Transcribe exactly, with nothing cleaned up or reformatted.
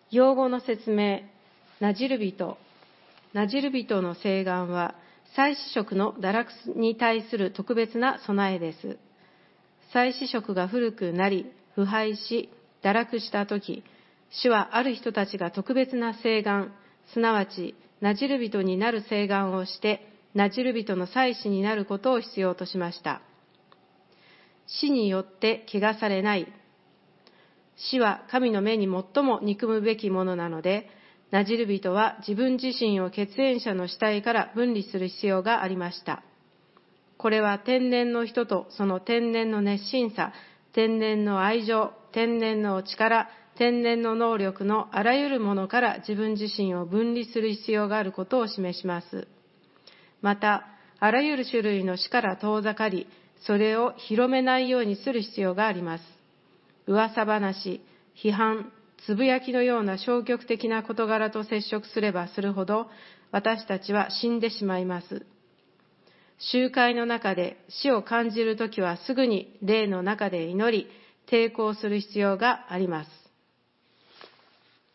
用語の説明。なじる人。なじる人の請願は、祭司職の堕落に対する特別な備えです。祭司職が古くなり、腐敗し、堕落したとき、主はある人たちが特別な請願、すなわち、なじる人になる請願をして、なじる人の祭司になることを必要としました。死によって汚されない。死は神の目に最も憎むべきものなので、なじる人は自分自身を血縁者の死体から分離する必要がありました。これは天然の人とその天然の熱心さ、天然の愛情、天然の力、天然の能力のあらゆるものから自分自身を分離する必要があることを示します。また、あらゆる種類の死から遠ざかり、それを広めないようにする必要があります。噂話、批判、つぶやきのような消極的な事柄と接触すればするほど、私たちは死んでしまいます。集会の中で死を感じるときはすぐに霊の中で祈り、抵抗する必要があります。